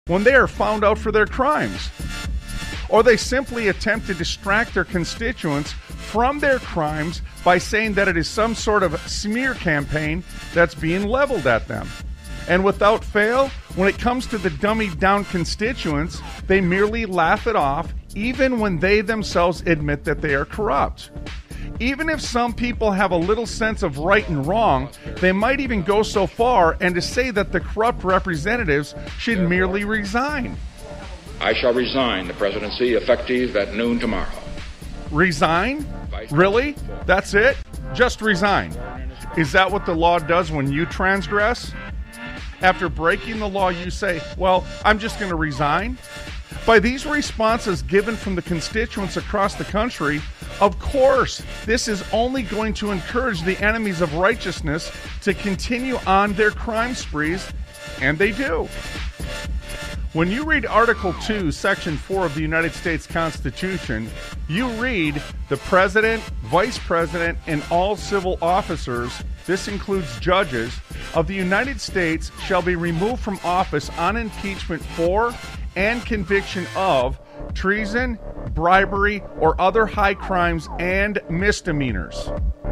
when they are found out for their crimes. Or they simply attempt to distract their constituents from their crimes by saying that it is some sort of smear campaign that's being leveled at them. And without fail, when it comes to the dummied down constituents, they merely laugh it off, even when they themselves admit that they are corrupt. Even if some people have a little sense of right and wrong, they might even go so far and to say that the corrupt representatives should merely resign. I shall resign the presidency effective at noon tomorrow. Resign? Really? That's it? Just resign. Is that what the law does when you transgress? After breaking the law, you say, well, I'm just going to resign? By these responses given from the constituents across the country, of course, this is only going to encourage the enemies of righteousness to continue on their crime sprees, and they do. When you read Article 2, Section 4 of the United States Constitution, you read the President, Vice President, and all civil officers, this includes judges, of the United States shall be removed from office on impeachment for and conviction of treason, bribery, or other high crimes and misdemeanors.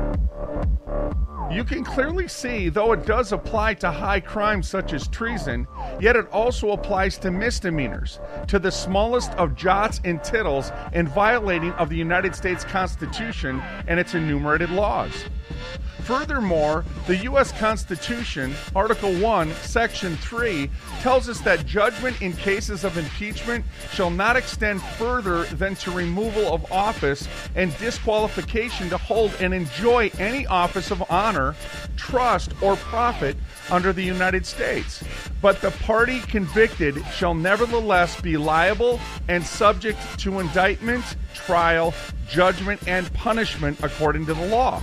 You can clearly see, though it does apply to high crimes such as treason, yet it also applies to misdemeanors, to the smallest of jots and tittles in violating of the United States Constitution and its enumerated laws. Furthermore, the U.S. Constitution, Article 1, Section 3, tells us that judgment in cases of impeachment shall not extend further than to removal of office and disqualification to hold and enjoy any office of honor, trust, or profit under the United States. But the party convicted shall nevertheless be liable and subject to indictment, trial, judgment, and punishment according to the law.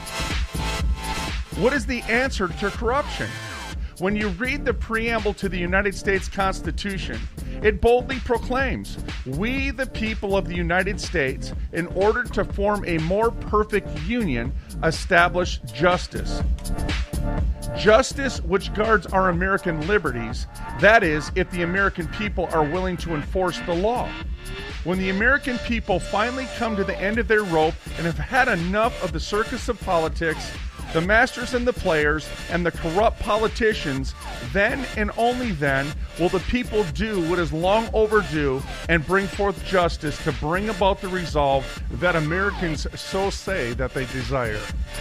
What is the answer to corruption? When you read the preamble to the United States Constitution, it boldly proclaims, "We, the people of the United States, in order to form a more perfect union, establish justice." Justice which guards our American liberties, that is, if the American people are willing to enforce the law. When the American people finally come to the end of their rope and have had enough of the circus of politics, the masters and the players, and the corrupt politicians, then and only then will the people do what is long overdue and bring forth justice to bring about the resolve that Americans so say that they desire.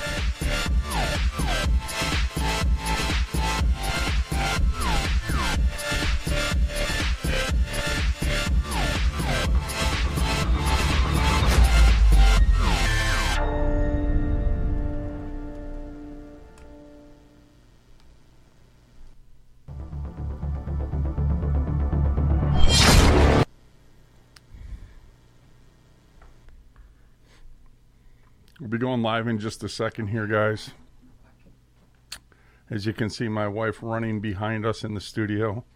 We'll be going live in just a second here, guys. As you can see, my wife running behind us in the studio.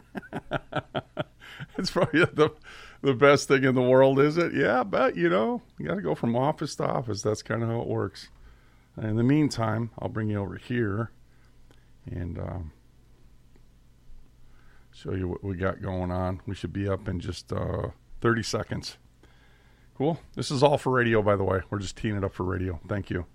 It's probably the best thing in the world, is it? Yeah, but, you got to go from office to office. That's kind of how it works. In the meantime, I'll bring you over here and show you what we got going on. We should be up in just 30 seconds. Cool. This is all for radio, by the way. We're just teeing it up for radio. Thank you.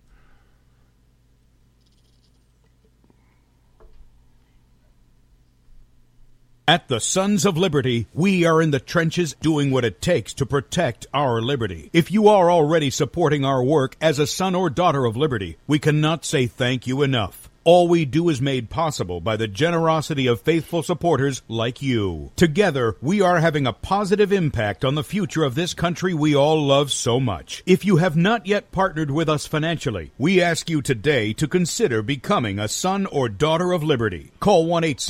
At the Sons of Liberty, we are in the trenches doing what it takes to protect our liberty. If you are already supporting our work as a son or daughter of liberty, we cannot say thank you enough. All we do is made possible by the generosity of faithful supporters like you. Together, we are having a positive impact on the future of this country we all love so much. If you have not yet partnered with us financially, we ask you today to consider becoming a son or daughter of liberty. Call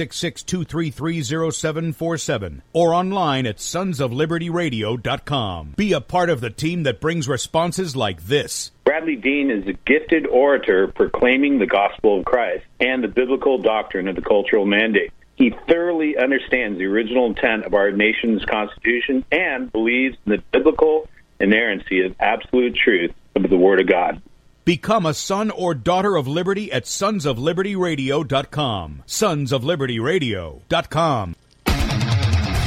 1-866-233-0747 or online at sonsoflibertyradio.com. Be a part of the team that brings responses like this. Bradley Dean is a gifted orator proclaiming the gospel of Christ and the biblical doctrine of the cultural mandate. He thoroughly understands the original intent of our nation's Constitution and believes in the biblical inerrancy of absolute truth of the Word of God. Become a son or daughter of liberty at sonsoflibertyradio.com. Sonsoflibertyradio.com.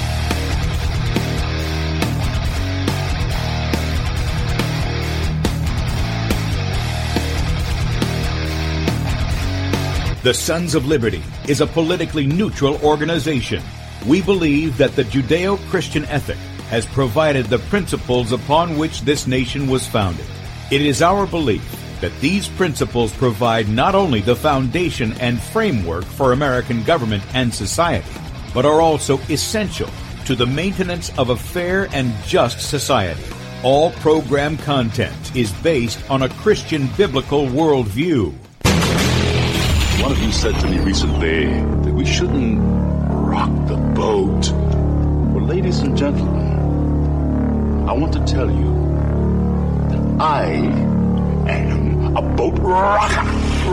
The Sons of Liberty is a politically neutral organization. We believe that the Judeo-Christian ethic has provided the principles upon which this nation was founded. It is our belief that these principles provide not only the foundation and framework for American government and society, but are also essential to the maintenance of a fair and just society. All program content is based on a Christian biblical worldview. One of you said to me recently that we shouldn't rock the boat. Well, ladies and gentlemen, I want to tell you that I am a boat rocker.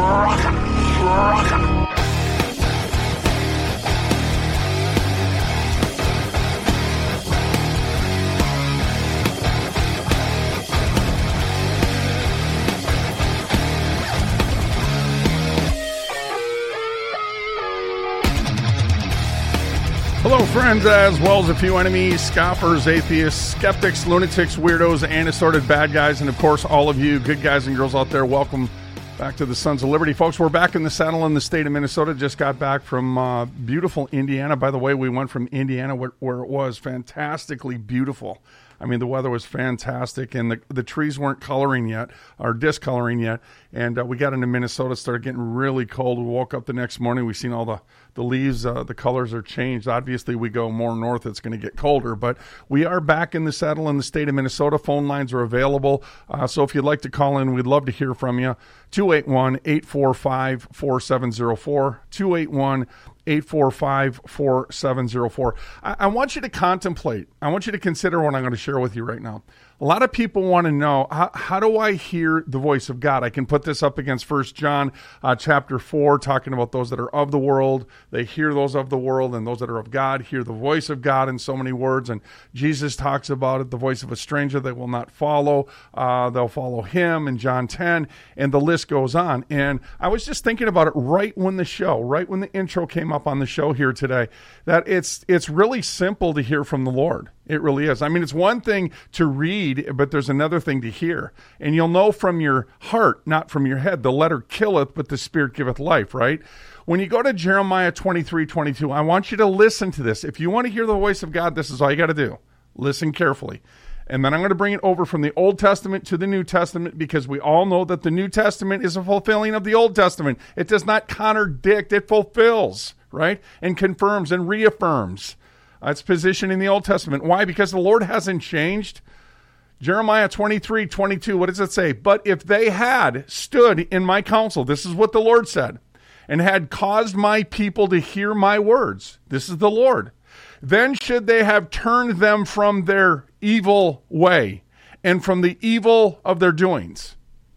Hello, friends, as well as a few enemies, scoffers, atheists, skeptics, lunatics, weirdos, and assorted bad guys, and of course, all of you good guys and girls out there. Welcome back to the Sons of Liberty, folks. We're back in the saddle in the state of Minnesota. Just got back from beautiful Indiana. By the way, we went from Indiana where it was fantastically beautiful. I mean, the weather was fantastic, and the trees weren't coloring yet, or discoloring yet. And we got into Minnesota, started getting really cold. We woke up the next morning. We seen all the leaves, the colors are changed. Obviously, we go more north, it's going to get colder. But we are back in the saddle in the state of Minnesota. Phone lines are available. So if you'd like to call in, we'd love to hear from you. 281-845-4704. 281-845-4704. I want you to contemplate. I want you to consider what I'm going to share with you right now. A lot of people want to know, how do I hear the voice of God? I can put this up against 1 John chapter 4, talking about those that are of the world. They hear those of the world, and those that are of God hear the voice of God in so many words. And Jesus talks about it, the voice of a stranger they will not follow. They'll follow him in John 10, and the list goes on. And I was just thinking about it right when the intro came up on the show here today, that it's really simple to hear from the Lord. It really is. I mean, it's one thing to read, but there's another thing to hear. And you'll know from your heart, not from your head. The letter killeth, but the Spirit giveth life, right? When you go to Jeremiah 23:22, I want you to listen to this. If you want to hear the voice of God, this is all you got to do. Listen carefully. And then I'm going to bring it over from the Old Testament to the New Testament, because we all know that the New Testament is a fulfilling of the Old Testament. It does not contradict, it fulfills, right? And confirms and reaffirms its position in the Old Testament. Why? Because the Lord hasn't changed. Jeremiah 23:22, what does it say? But if they had stood in my counsel, this is what the Lord said, and had caused my people to hear my words, this is the Lord, then should they have turned them from their evil way and from the evil of their doings.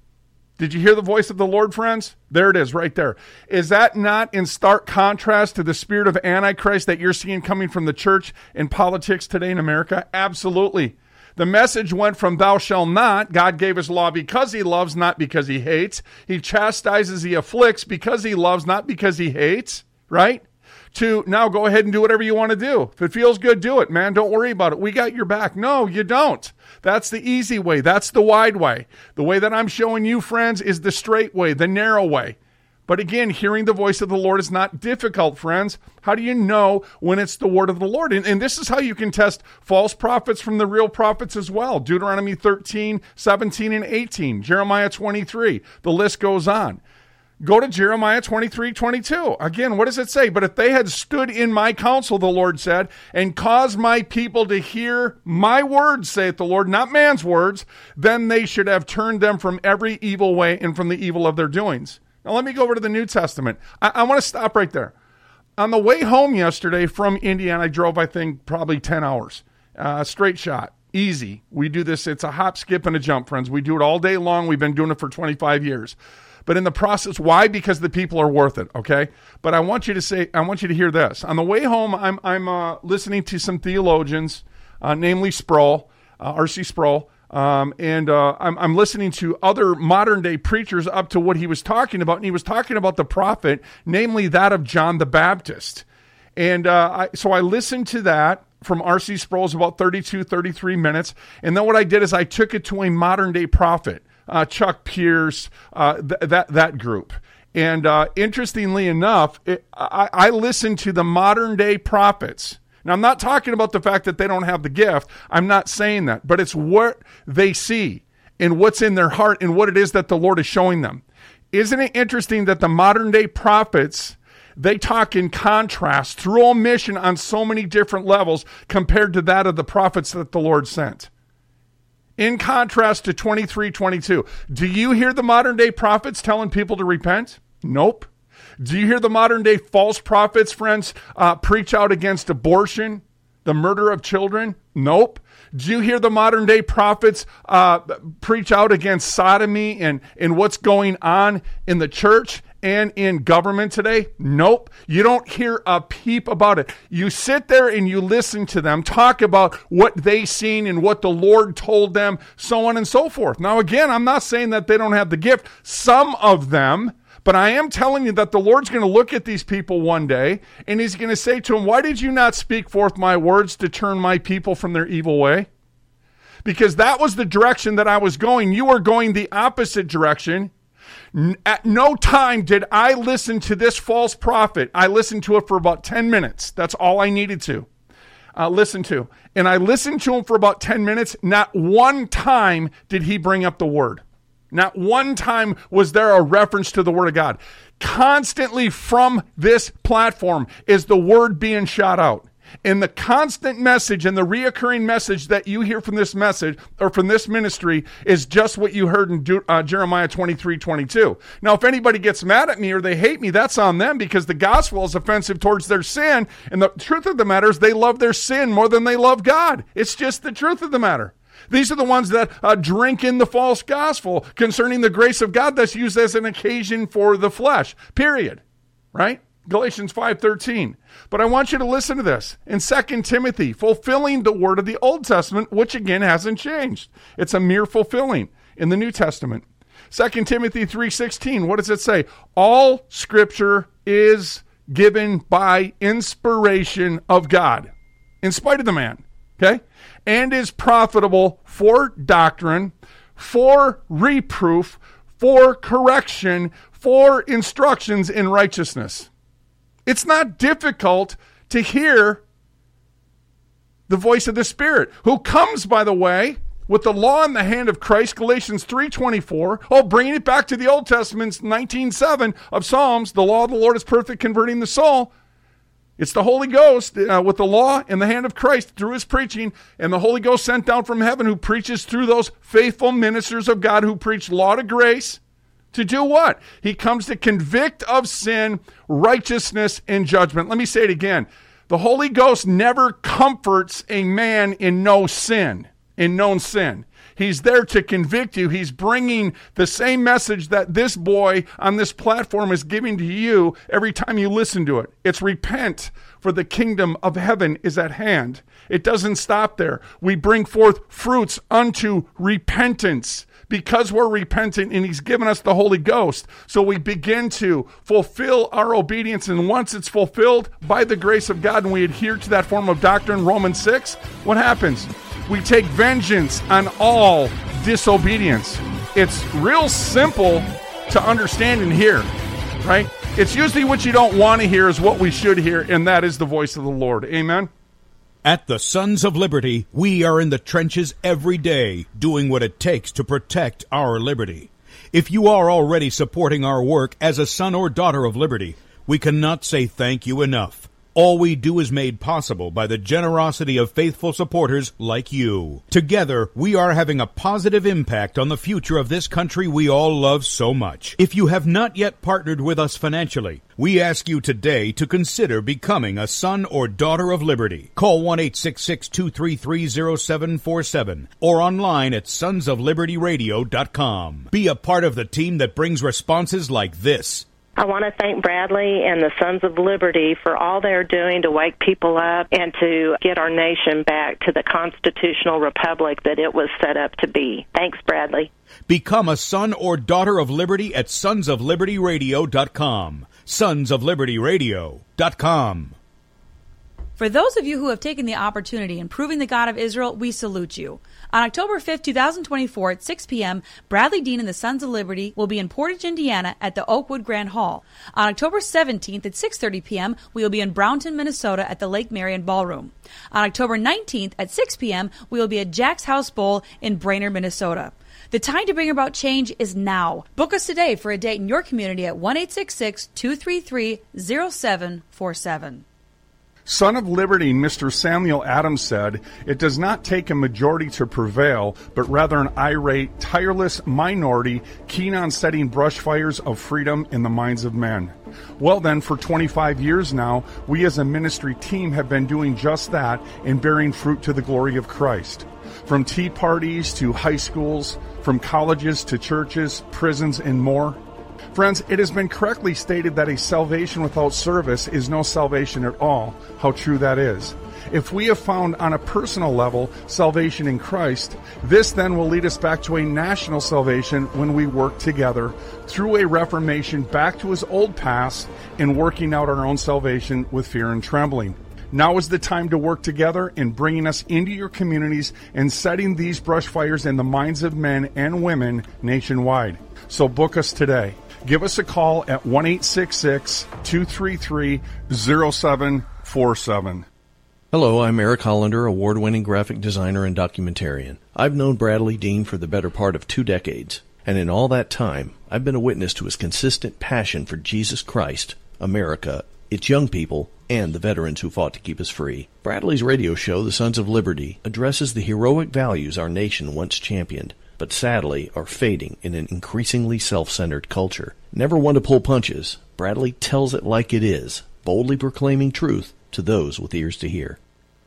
Did you hear the voice of the Lord, friends? There it is, right there. Is that not in stark contrast to the spirit of Antichrist that you're seeing coming from the church and politics today in America? Absolutely. The message went from thou shalt not. God gave his law because he loves, not because he hates. He chastises, he afflicts because he loves, not because he hates, right? To now go ahead and do whatever you want to do. If it feels good, do it, man. Don't worry about it. We got your back. No, you don't. That's the easy way. That's the wide way. The way that I'm showing you, friends, is the straight way, the narrow way. But again, hearing the voice of the Lord is not difficult, friends. How do you know when it's the word of the Lord? And this is how you can test false prophets from the real prophets as well. Deuteronomy 13, 17, and 18. Jeremiah 23. The list goes on. Go to Jeremiah 23:22. Again, what does it say? But if they had stood in my counsel, the Lord said, and caused my people to hear my words, saith the Lord, not man's words, then they should have turned them from every evil way and from the evil of their doings. Now let me go over to the New Testament. I want to stop right there. On the way home yesterday from Indiana, I drove, I think, probably 10 hours. Straight shot. Easy. We do this. It's a hop, skip, and a jump, friends. We do it all day long. We've been doing it for 25 years. But in the process, why? Because the people are worth it, okay? But I want you to hear this. On the way home, I'm listening to some theologians, namely Sproul, R.C. Sproul, and I'm listening to other modern-day preachers up to what he was talking about, and he was talking about the prophet, namely that of John the Baptist. And so I listened to that from R.C. Sproul. It's about 32, 33 minutes, and then what I did is I took it to a modern-day prophet, Chuck Pierce, that group. And interestingly enough, I listen to the modern day prophets. Now, I'm not talking about the fact that they don't have the gift. I'm not saying that. But it's what they see and what's in their heart and what it is that the Lord is showing them. Isn't it interesting that the modern day prophets, they talk in contrast through omission on so many different levels compared to that of the prophets that the Lord sent? In contrast to 23:22. Do you hear the modern day prophets telling people to repent? Nope. Do you hear the modern day false prophets, friends, preach out against abortion, the murder of children? Nope. Do you hear the modern day prophets preach out against sodomy and what's going on in the church and in government today? Nope. You don't hear a peep about it. You sit there and you listen to them talk about what they seen and what the Lord told them, so on and so forth. Now, again, I'm not saying that they don't have the gift. Some of them. But I am telling you that the Lord's going to look at these people one day, and he's going to say to them, why did you not speak forth my words to turn my people from their evil way? Because that was the direction that I was going. You are going the opposite direction. At no time did I listen to this false prophet. I listened to it for about 10 minutes. That's all I needed to listen to. And I listened to him for about 10 minutes. Not one time did he bring up the word. Not one time was there a reference to the Word of God. Constantly from this platform is the Word being shot out. And the constant message and the reoccurring message that you hear from this message or from this ministry is just what you heard in Jeremiah 23:22. Now, if anybody gets mad at me or they hate me, that's on them, because the gospel is offensive towards their sin. And the truth of the matter is they love their sin more than they love God. It's just the truth of the matter. These are the ones that drink in the false gospel concerning the grace of God that's used as an occasion for the flesh, period. Right? Galatians 5:13. But I want you to listen to this. In 2 Timothy, fulfilling the word of the Old Testament, which again hasn't changed. It's a mere fulfilling in the New Testament. 2 Timothy 3:16, what does it say? All scripture is given by inspiration of God, in spite of the man. Okay? And is profitable for doctrine, for reproof, for correction, for instructions in righteousness. It's not difficult to hear the voice of the Spirit, who comes, by the way, with the law in the hand of Christ, Galatians 3:24. Oh, bringing it back to the Old Testament's 19:7 of Psalms, the law of the Lord is perfect, converting the soul. It's the Holy Ghost with the law in the hand of Christ through his preaching, and the Holy Ghost sent down from heaven who preaches through those faithful ministers of God who preach law to grace. To do what? He comes to convict of sin, righteousness, and judgment. Let me say it again. The Holy Ghost never comforts a man in known sin. He's there to convict you. He's bringing the same message that this boy on this platform is giving to you every time you listen to it. It's repent, for the kingdom of heaven is at hand. It doesn't stop there. We bring forth fruits unto repentance because we're repentant, and he's given us the Holy Ghost. So we begin to fulfill our obedience, and once it's fulfilled by the grace of God and we adhere to that form of doctrine, Romans 6, what happens? We take vengeance on all disobedience. It's real simple to understand and hear, right? It's usually what you don't want to hear is what we should hear, and that is the voice of the Lord. Amen? At the Sons of Liberty, we are in the trenches every day, doing what it takes to protect our liberty. If you are already supporting our work as a son or daughter of liberty, we cannot say thank you enough. All we do is made possible by the generosity of faithful supporters like you. Together, we are having a positive impact on the future of this country we all love so much. If you have not yet partnered with us financially, we ask you today to consider becoming a son or daughter of liberty. Call 1-866-233-0747 or online at sonsoflibertyradio.com. Be a part of the team that brings responses like this. I want to thank Bradley and the Sons of Liberty for all they're doing to wake people up and to get our nation back to the constitutional republic that it was set up to be. Thanks, Bradley. Become a son or daughter of liberty at sonsoflibertyradio.com. Sonsoflibertyradio.com. For those of you who have taken the opportunity in proving the God of Israel, we salute you. On October 5th, 2024 at 6 p.m., Bradley Dean and the Sons of Liberty will be in Portage, Indiana at the Oakwood Grand Hall. On October 17th at 6:30 p.m., we will be in Brownton, Minnesota at the Lake Marion Ballroom. On October 19th at 6 p.m., we will be at Jack's House Bowl in Brainerd, Minnesota. The time to bring about change is now. Book us today for a date in your community at 1-866-233-0747. Son of Liberty, Mr. Samuel Adams said, "It does not take a majority to prevail, but rather an irate, tireless minority keen on setting brush fires of freedom in the minds of men." Well then, for 25 years now, we as a ministry team have been doing just that and bearing fruit to the glory of Christ. From tea parties to high schools, from colleges to churches, prisons, and more. Friends, it has been correctly stated that a salvation without service is no salvation at all. How true that is. If we have found on a personal level salvation in Christ, this then will lead us back to a national salvation when we work together through a reformation back to his old past and working out our own salvation with fear and trembling. Now is the time to work together in bringing us into your communities and setting these brush fires in the minds of men and women nationwide. So book us today. Give us a call at 1-866-233-0747. Hello, I'm Eric Hollander, award-winning graphic designer and documentarian. I've known Bradley Dean for the better part of 2 decades, and in all that time, I've been a witness to his consistent passion for Jesus Christ, America, its young people, and the veterans who fought to keep us free. Bradley's radio show, The Sons of Liberty, addresses the heroic values our nation once championed, but sadly are fading in an increasingly self-centered culture. Never one to pull punches, Bradley tells it like it is, boldly proclaiming truth to those with ears to hear.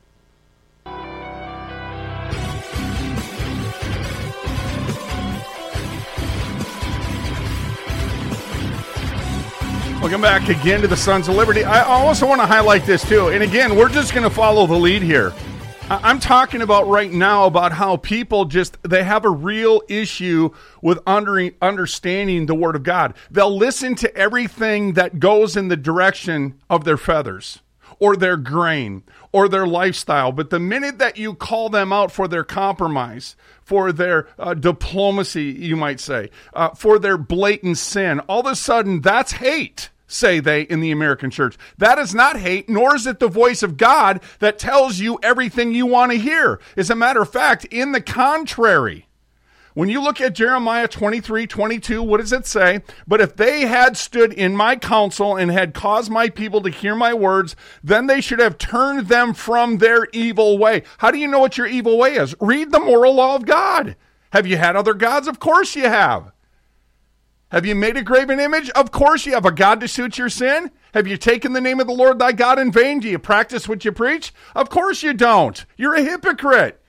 Welcome back again to the Sons of Liberty. I also want to highlight this too. And again, we're just going to follow the lead here. I'm talking about right now about how people they have a real issue with understanding the Word of God. They'll listen to everything that goes in the direction of their feathers or their grain or their lifestyle. But the minute that you call them out for their compromise, for their diplomacy, you might say, for their blatant sin, all of a sudden that's hate. Say they in the American church. That is not hate, nor is it the voice of God that tells you everything you want to hear. As a matter of fact, in the contrary, when you look at Jeremiah 23:22, what does it say? But if they had stood in my counsel and had caused my people to hear my words, then they should have turned them from their evil way. How do you know what your evil way is? Read the moral law of God. Have you had other gods? Of course you have. Have you made a graven image? Of course you have. A god to suit your sin? Have you taken the name of the Lord thy God in vain? Do you practice what you preach? Of course you don't. You're a hypocrite.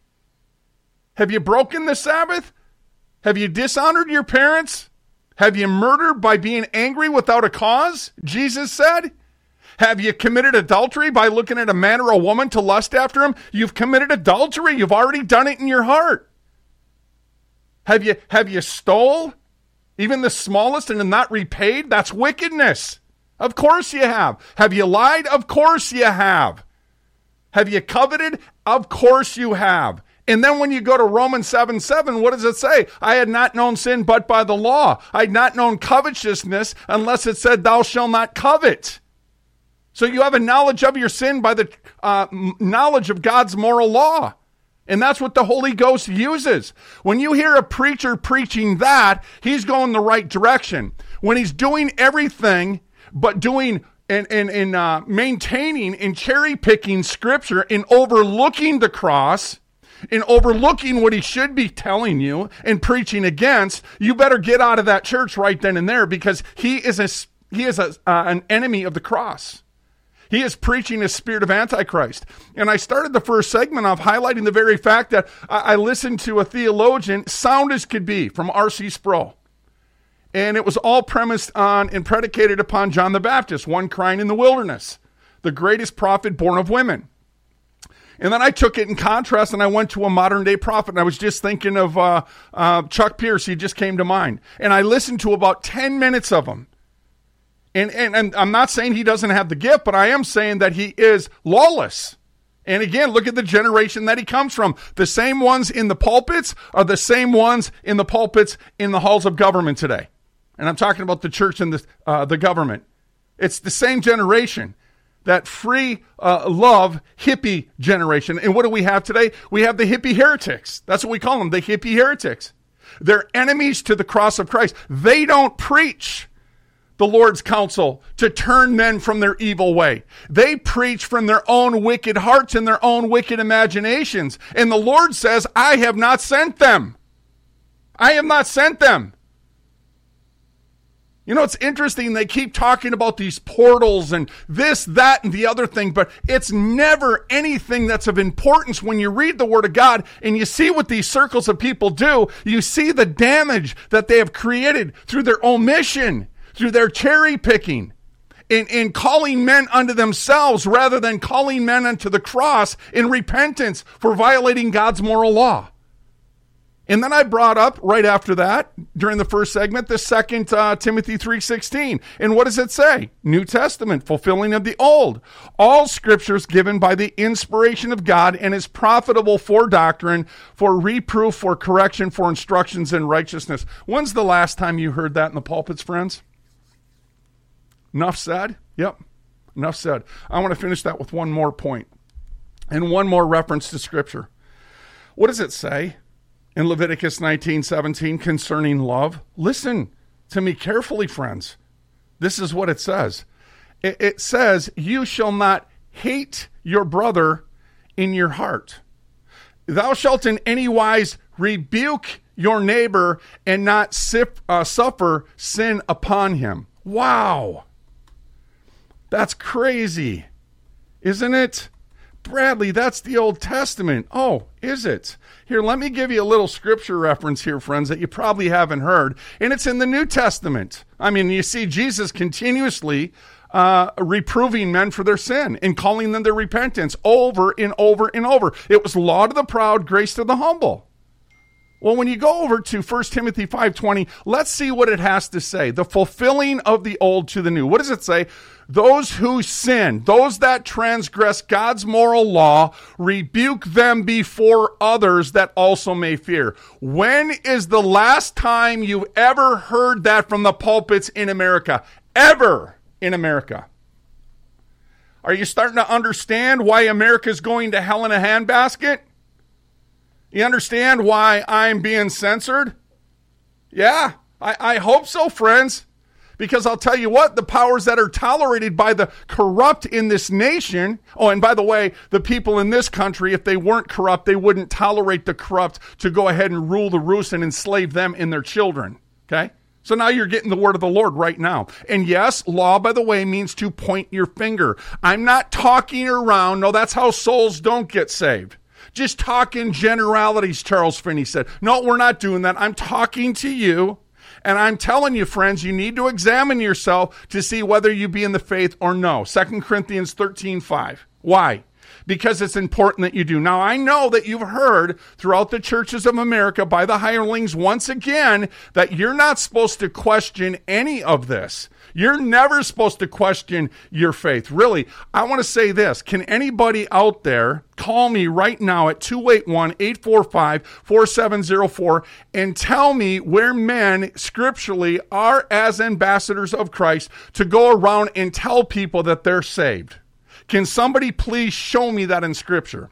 Have you broken the Sabbath? Have you dishonored your parents? Have you murdered by being angry without a cause? Jesus said. Have you committed adultery by looking at a man or a woman to lust after him? You've committed adultery. You've already done it in your heart. Have you stole? Even the smallest and not repaid? That's wickedness. Of course you have. Have you lied? Of course you have. Have you coveted? Of course you have. And then when you go to Romans 7:7, what does it say? I had not known sin but by the law. I had not known covetousness unless it said thou shalt not covet. So you have a knowledge of your sin by the knowledge of God's moral law. And that's what the Holy Ghost uses. When you hear a preacher preaching that, he's going the right direction. When he's doing everything but doing and maintaining and cherry picking Scripture and overlooking the cross and overlooking what he should be telling you and preaching against, you better get out of that church right then and there, because he is an enemy of the cross. He is preaching a spirit of Antichrist. And I started the first segment off highlighting the very fact that I listened to a theologian, sound as could be, from R.C. Sproul. And it was all premised on and predicated upon John the Baptist, one crying in the wilderness, the greatest prophet born of women. And then I took it in contrast and I went to a modern day prophet. And I was just thinking of Chuck Pierce. He just came to mind. And I listened to about 10 minutes of him. And I'm not saying he doesn't have the gift, but I am saying that he is lawless. And again, look at the generation that he comes from. The same ones in the pulpits are the same ones in the pulpits in the halls of government today. And I'm talking about the church and the government. It's the same generation, that free love hippie generation. And what do we have today? We have the hippie heretics. That's what we call them, the hippie heretics. They're enemies to the cross of Christ. They don't preach the Lord's counsel to turn men from their evil way. They preach from their own wicked hearts and their own wicked imaginations. And the Lord says, I have not sent them. I have not sent them. You know, it's interesting. They keep talking about these portals and this, that, and the other thing, but it's never anything that's of importance. When you read the Word of God and you see what these circles of people do, you see the damage that they have created through their omission, through their cherry picking, in calling men unto themselves rather than calling men unto the cross in repentance for violating God's moral law. And then I brought up right after that, during the first segment, the 2 Timothy 3:16. And what does it say? New Testament, fulfilling of the Old. All scriptures given by the inspiration of God and is profitable for doctrine, for reproof, for correction, for instructions in righteousness. When's the last time you heard that in the pulpits, friends? Enough said? Yep. Enough said. I want to finish that with one more point and one more reference to Scripture. What does it say in Leviticus 19:17 concerning love? Listen to me carefully, friends. This is what it says. It says, you shall not hate your brother in your heart. Thou shalt in any wise rebuke your neighbor and not suffer sin upon him. Wow. That's crazy, isn't it? Bradley, that's the Old Testament. Oh, is it? Here, let me give you a little scripture reference here, friends, that you probably haven't heard. And it's in the New Testament. I mean, you see Jesus continuously reproving men for their sin and calling them to repentance over and over and over. It was law to the proud, grace to the humble. Well, when you go over to 1 Timothy 5:20, let's see what it has to say. The fulfilling of the old to the new. What does it say? Those who sin, those that transgress God's moral law, rebuke them before others that also may fear. When is the last time you ever heard that from the pulpits in America? Ever in America? Are you starting to understand why America's going to hell in a handbasket? You understand why I'm being censored? Yeah, I hope so, friends. Because I'll tell you what, the powers that are tolerated by the corrupt in this nation, oh, and by the way, the people in this country, if they weren't corrupt, they wouldn't tolerate the corrupt to go ahead and rule the roost and enslave them and their children, okay? So now you're getting the word of the Lord right now. And yes, law, by the way, means to point your finger. I'm not talking around. No, that's how souls don't get saved. Just talking generalities, Charles Finney said. No, we're not doing that. I'm talking to you. And I'm telling you, friends, you need to examine yourself to see whether you be in the faith or no. 2 Corinthians 13:5. Why? Because it's important that you do. Now, I know that you've heard throughout the churches of America by the hirelings once again that you're not supposed to question any of this. You're never supposed to question your faith. Really, I want to say this. Can anybody out there call me right now at 281-845-4704 and tell me where men scripturally are as ambassadors of Christ to go around and tell people that they're saved? Can somebody please show me that in Scripture?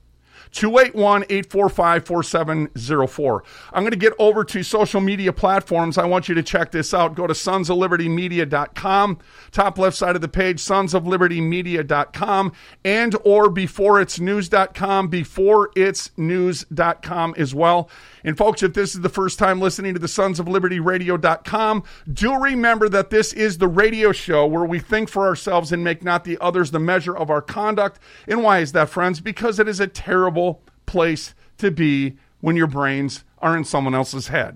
281-845-4704. I'm going to get over to social media platforms. I want you to check this out. Go to sonsoflibertymedia.com. Top left side of the page, sonsoflibertymedia.com, and or beforeitsnews.com, beforeitsnews.com as well. And folks, if this is the first time listening to the sonsoflibertyradio.com, do remember that this is the radio show where we think for ourselves and make not the others the measure of our conduct. And why is that, friends? Because it is a terrible place to be when your brains are in someone else's head.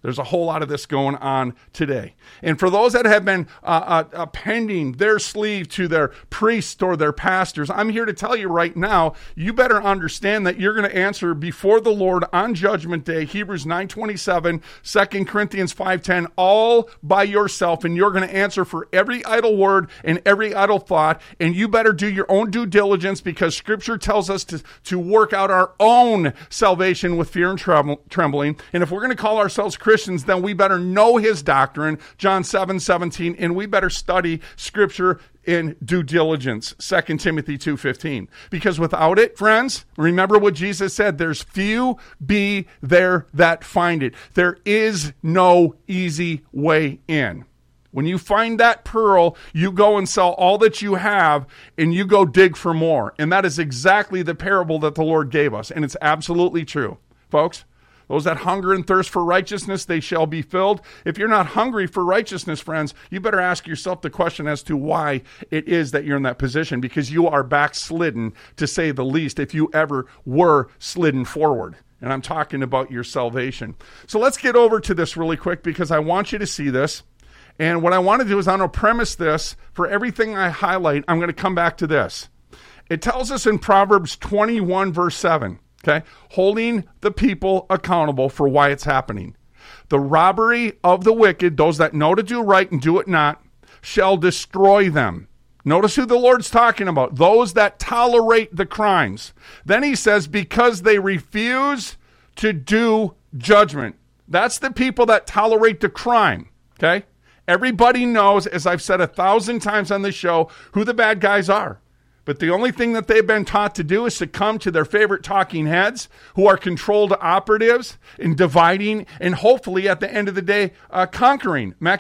There's a whole lot of this going on today. And for those that have been appending their sleeve to their priests or their pastors, I'm here to tell you right now, you better understand that you're going to answer before the Lord on Judgment Day, Hebrews 9:27, 2 Corinthians 5:10, all by yourself, and you're going to answer for every idle word and every idle thought, and you better do your own due diligence, because Scripture tells us to work out our own salvation with fear and trembling. And if we're going to call ourselves Christians, then we better know his doctrine, John 7:17, and we better study Scripture in due diligence, 2 Timothy 2:15. Because without it, friends, remember what Jesus said, there's few be there that find it. There is no easy way in. When you find that pearl, you go and sell all that you have, and you go dig for more. And that is exactly the parable that the Lord gave us, and it's absolutely true. Folks, those that hunger and thirst for righteousness, they shall be filled. If you're not hungry for righteousness, friends, you better ask yourself the question as to why it is that you're in that position, because you are backslidden, to say the least, if you ever were slidden forward. And I'm talking about your salvation. So let's get over to this really quick, because I want you to see this. And what I want to do is I'm going to premise this. For everything I highlight, I'm going to come back to this. It tells us in Proverbs 21, verse 7, okay, holding the people accountable for why it's happening. The robbery of the wicked, those that know to do right and do it not, shall destroy them. Notice who the Lord's talking about, those that tolerate the crimes. Then he says, because they refuse to do judgment. That's the people that tolerate the crime, okay? Everybody knows, as I've said 1,000 times on this show, who the bad guys are. But the only thing that they've been taught to do is succumb to their favorite talking heads, who are controlled operatives in dividing and hopefully at the end of the day conquering. Mark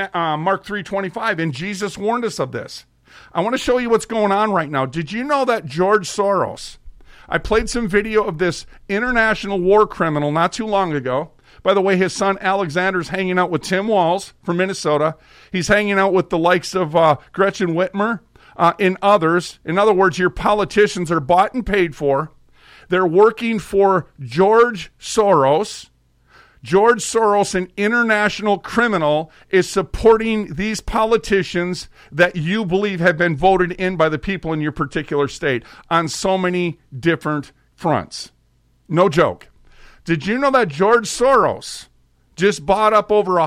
3:25, and Jesus warned us of this. I want to show you what's going on right now. Did you know that George Soros, I played some video of this international war criminal not too long ago. By the way, his son Alexander's hanging out with Tim Walz from Minnesota. He's hanging out with the likes of Gretchen Whitmer and others. In other words, your politicians are bought and paid for. They're working for George Soros. George Soros, an international criminal, is supporting these politicians that you believe have been voted in by the people in your particular state on so many different fronts. No joke. Did you know that George Soros just bought up over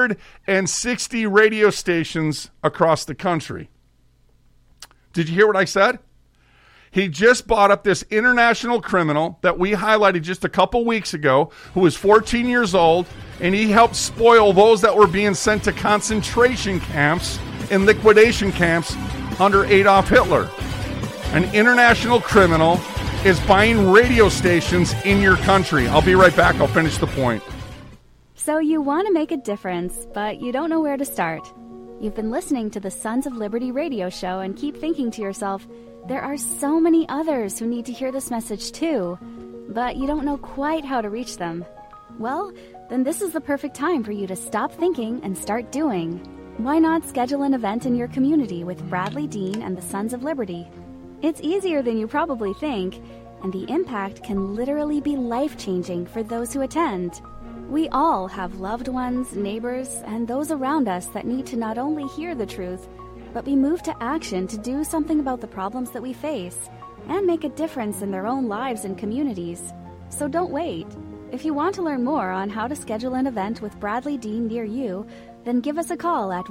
160 radio stations across the country? Did you hear what I said? He just bought up this international criminal that we highlighted just a couple weeks ago, who was 14 years old, and he helped spoil those that were being sent to concentration camps and liquidation camps under Adolf Hitler. An international criminal is buying radio stations in your country. I'll be right back. I'll finish the point. So you want to make a difference, but you don't know where to start. You've been listening to the Sons of Liberty radio show and keep thinking to yourself, there are so many others who need to hear this message too, but you don't know quite how to reach them. Well, then this is the perfect time for you to stop thinking and start doing. Why not schedule an event in your community with Bradley Dean and the Sons of Liberty? It's easier than you probably think, and the impact can literally be life-changing for those who attend. We all have loved ones, neighbors, and those around us that need to not only hear the truth, but be moved to action to do something about the problems that we face and make a difference in their own lives and communities. So don't wait. If you want to learn more on how to schedule an event with Bradley Dean near you, then give us a call at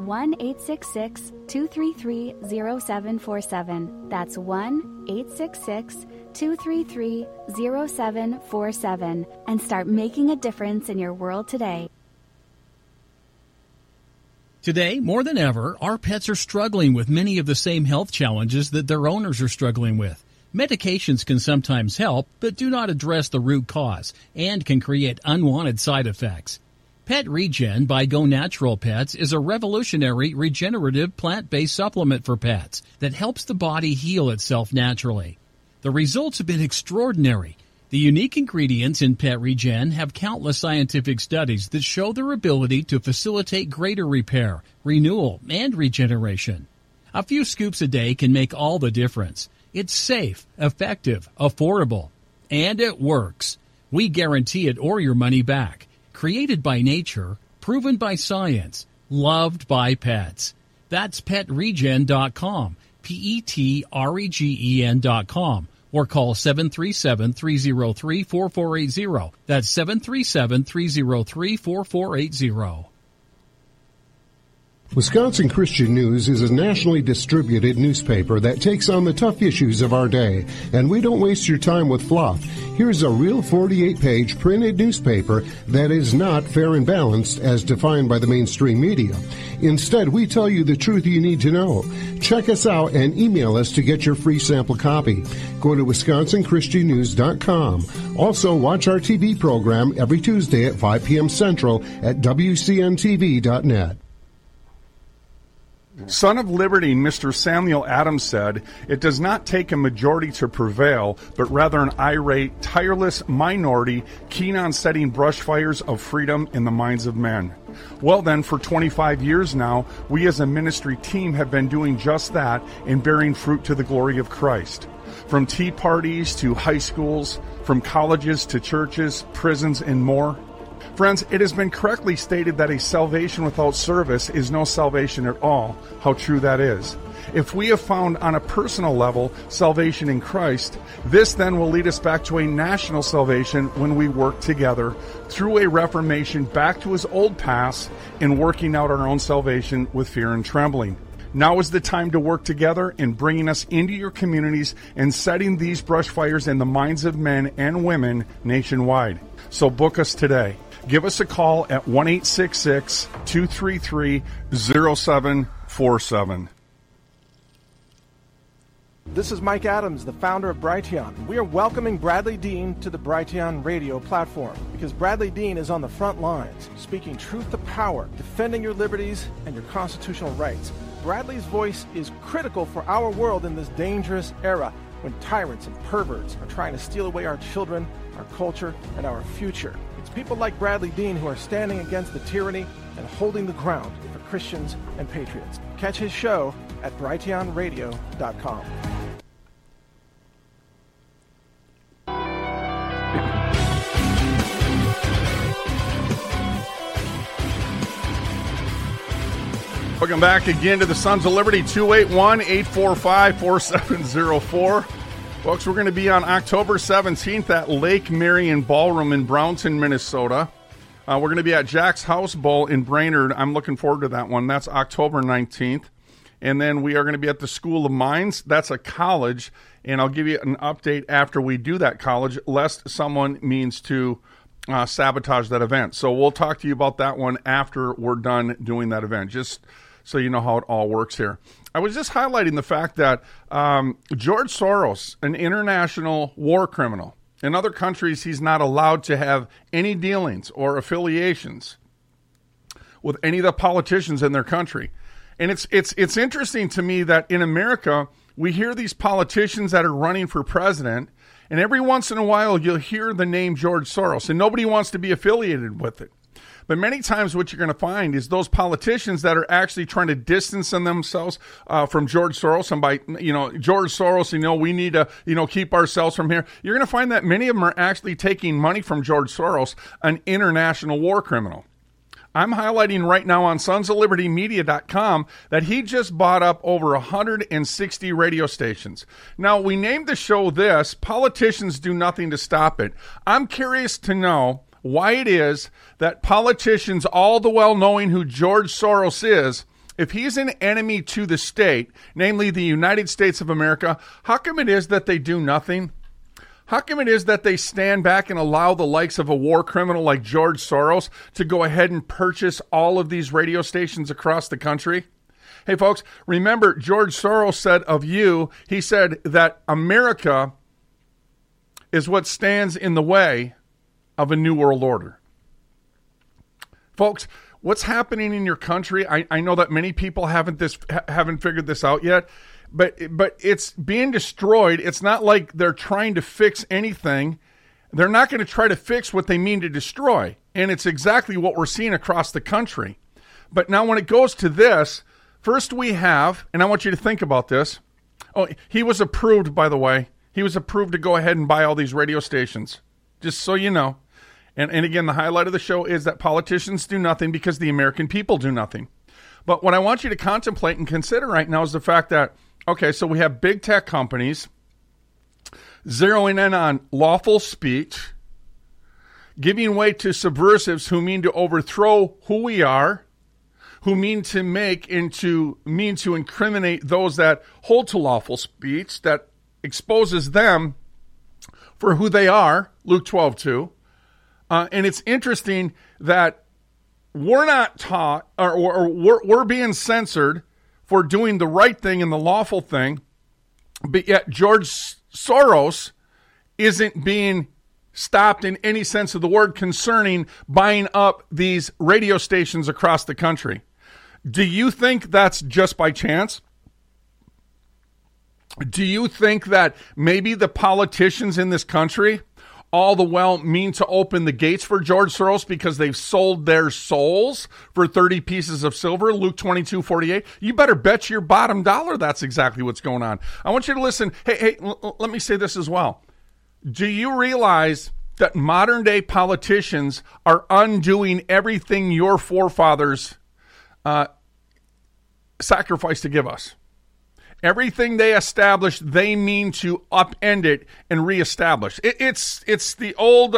1-866-233-0747. That's 1-866-233-0747, and start making a difference in your world today. Today, more than ever, our pets are struggling with many of the same health challenges that their owners are struggling with. Medications can sometimes help, but do not address the root cause and can create unwanted side effects. Pet Regen by Go Natural Pets is a revolutionary regenerative plant-based supplement for pets that helps the body heal itself naturally. The results have been extraordinary. The unique ingredients in Pet Regen have countless scientific studies that show their ability to facilitate greater repair, renewal, and regeneration. A few scoops a day can make all the difference. It's safe, effective, affordable, and it works. We guarantee it or your money back. Created by nature, proven by science, loved by pets. That's PetRegen.com, PetRegen.com, or call 737-303-4480. That's 737-303-4480. Wisconsin Christian News is a nationally distributed newspaper that takes on the tough issues of our day, and we don't waste your time with fluff. Here's a real 48-page printed newspaper that is not fair and balanced as defined by the mainstream media. Instead, we tell you the truth you need to know. Check us out and email us to get your free sample copy. Go to WisconsinChristianNews.com. Also, watch our TV program every Tuesday at 5 p.m. Central at WCNTV.net. Son of Liberty, Mr. Samuel Adams said, "It does not take a majority to prevail, but rather an irate, tireless minority keen on setting brush fires of freedom in the minds of men." Well then, for 25 years now, we as a ministry team have been doing just that and bearing fruit to the glory of Christ. From tea parties to high schools, from colleges to churches, prisons, and more. Friends, it has been correctly stated that a salvation without service is no salvation at all. How true that is. If we have found on a personal level salvation in Christ, this then will lead us back to a national salvation when we work together through a reformation back to his old paths in working out our own salvation with fear and trembling. Now is the time to work together in bringing us into your communities and setting these brush fires in the minds of men and women nationwide. So book us today. Give us a call at 1-866-233-0747. This is Mike Adams, the founder of Brighteon. We are welcoming Bradley Dean to the Brighteon radio platform because Bradley Dean is on the front lines, speaking truth to power, defending your liberties and your constitutional rights. Bradley's voice is critical for our world in this dangerous era when tyrants and perverts are trying to steal away our children, our culture, and our future. It's people like Bradley Dean who are standing against the tyranny and holding the ground for Christians and patriots. Catch his show at brighteonradio.com. Welcome back again to the Sons of Liberty, 281-845-4704. Folks, we're going to be on October 17th at Lake Marion Ballroom in Brownton, Minnesota. We're going to be at Jack's House Bowl in Brainerd. I'm looking forward to that one. That's October 19th. And then we are going to be at the School of Mines. That's a college. And I'll give you an update after we do that college, lest someone means to sabotage that event. So we'll talk to you about that one after we're done doing that event, just so you know how it all works here. I was just highlighting the fact that George Soros, an international war criminal, in other countries he's not allowed to have any dealings or affiliations with any of the politicians in their country. And it's interesting to me that in America we hear these politicians that are running for president, and every once in a while you'll hear the name George Soros, and nobody wants to be affiliated with it. But many times what you're going to find is those politicians that are actually trying to distance themselves from George Soros, and by, George Soros, we need to, keep ourselves from here. You're going to find that many of them are actually taking money from George Soros, an international war criminal. I'm highlighting right now on sonsoflibertymedia.com that he just bought up over 160 radio stations. Now, we named the show this, Politicians Do Nothing to Stop It. I'm curious to know why it is that politicians, all the well knowing who George Soros is, if he's an enemy to the state, namely the United States of America, how come it is that they do nothing? How come it is that they stand back and allow the likes of a war criminal like George Soros to go ahead and purchase all of these radio stations across the country? Hey, folks, remember George Soros said of you, he said that America is what stands in the way of a new world order. Folks, what's happening in your country, I know that many people haven't figured this out yet, but it's being destroyed. It's not like they're trying to fix anything. They're not going to try to fix what they mean to destroy. And it's exactly what we're seeing across the country. But now when it goes to this, first we have, and I want you to think about this. Oh, he was approved, by the way. He was approved to go ahead and buy all these radio stations, just so you know. And again, the highlight of the show is that politicians do nothing because the American people do nothing. But what I want you to contemplate and consider right now is the fact that, okay, so we have big tech companies zeroing in on lawful speech, giving way to subversives who mean to overthrow who we are, who mean to incriminate those that hold to lawful speech, that exposes them for who they are, Luke 12:2. And it's interesting that we're not taught, or we're being censored for doing the right thing and the lawful thing, but yet George Soros isn't being stopped in any sense of the word concerning buying up these radio stations across the country. Do you think that's just by chance? Do you think that maybe the politicians in this country all the while mean to open the gates for George Soros because they've sold their souls for 30 pieces of silver, Luke 22:48? You better bet your bottom dollar that's exactly what's going on. I want you to listen. Hey, let me say this as well. Do you realize that modern day politicians are undoing everything your forefathers sacrificed to give us? Everything they established, they mean to upend it and reestablish. It's the old,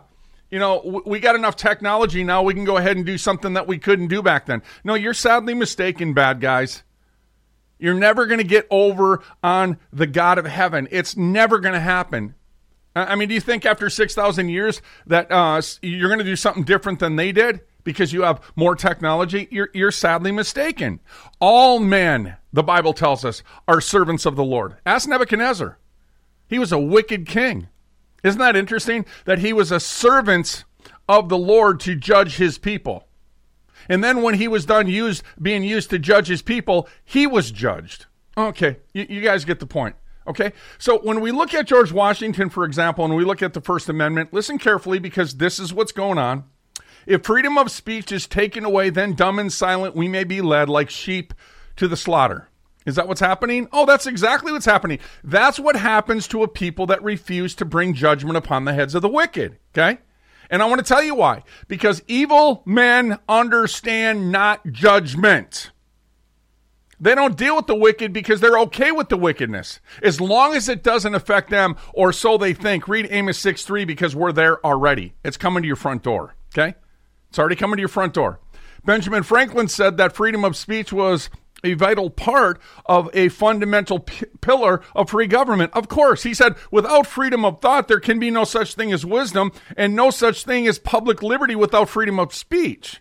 we got enough technology now, we can go ahead and do something that we couldn't do back then. No, you're sadly mistaken, bad guys. You're never going to get over on the God of heaven. It's never going to happen. I mean, do you think after 6,000 years that you're going to do something different than they did because you have more technology? You're sadly mistaken. All men, the Bible tells us, are servants of the Lord. Ask Nebuchadnezzar. He was a wicked king. Isn't that interesting? That he was a servant of the Lord to judge his people. And then when he was done being used to judge his people, he was judged. Okay, you guys get the point. Okay, so when we look at George Washington, for example, and we look at the First Amendment, listen carefully because this is what's going on. If freedom of speech is taken away, then dumb and silent we may be led like sheep to the slaughter. Is that what's happening? Oh, that's exactly what's happening. That's what happens to a people that refuse to bring judgment upon the heads of the wicked, okay? And I want to tell you why. Because evil men understand not judgment. They don't deal with the wicked because they're okay with the wickedness. As long as it doesn't affect them, or so they think. Read Amos 6:3 because we're there already. It's coming to your front door, okay? It's already coming to your front door. Benjamin Franklin said that freedom of speech was a vital part of a fundamental pillar of free government. Of course, he said, without freedom of thought, there can be no such thing as wisdom and no such thing as public liberty without freedom of speech.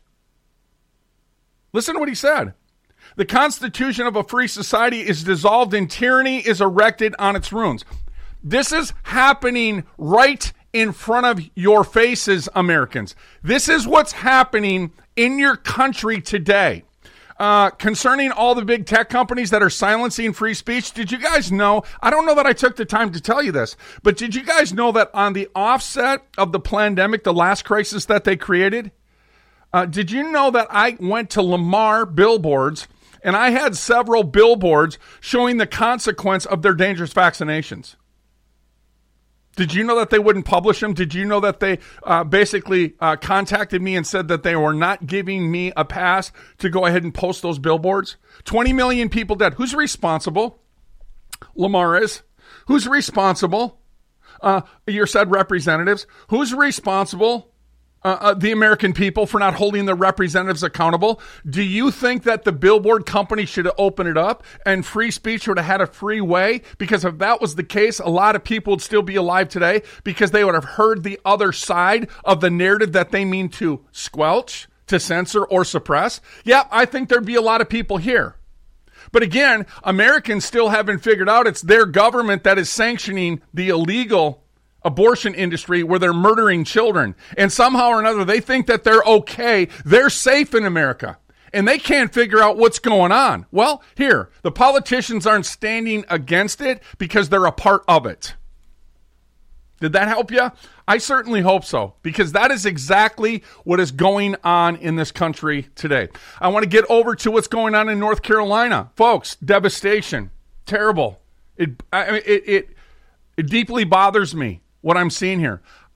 Listen to what he said. The constitution of a free society is dissolved and tyranny is erected on its ruins. This is happening right in front of your faces, Americans. This is what's happening in your country today. Concerning all the big tech companies that are silencing free speech, did you guys know, I don't know that I took the time to tell you this, but did you guys know that on the offset of the pandemic, the last crisis that they created, did you know that I went to Lamar billboards and I had several billboards showing the consequence of their dangerous vaccinations? Did you know that they wouldn't publish them? Did you know that they basically contacted me and said that they were not giving me a pass to go ahead and post those billboards? 20 million people dead. Who's responsible? Lamar is. Who's responsible? Your said representatives. Who's responsible? The American people for not holding their representatives accountable. Do you think that the billboard company should have opened it up and free speech would have had a free way? Because if that was the case, a lot of people would still be alive today because they would have heard the other side of the narrative that they mean to squelch, to censor, or suppress. Yeah, I think there'd be a lot of people here. But again, Americans still haven't figured out it's their government that is sanctioning the illegal abortion industry where they're murdering children. And somehow or another, they think that they're okay. They're safe in America. And they can't figure out what's going on. Well, here, the politicians aren't standing against it because they're a part of it. Did that help you? I certainly hope so, because that is exactly what is going on in this country today. I want to get over to what's going on in North Carolina. Folks, devastation. Terrible. It deeply bothers me what I'm seeing here.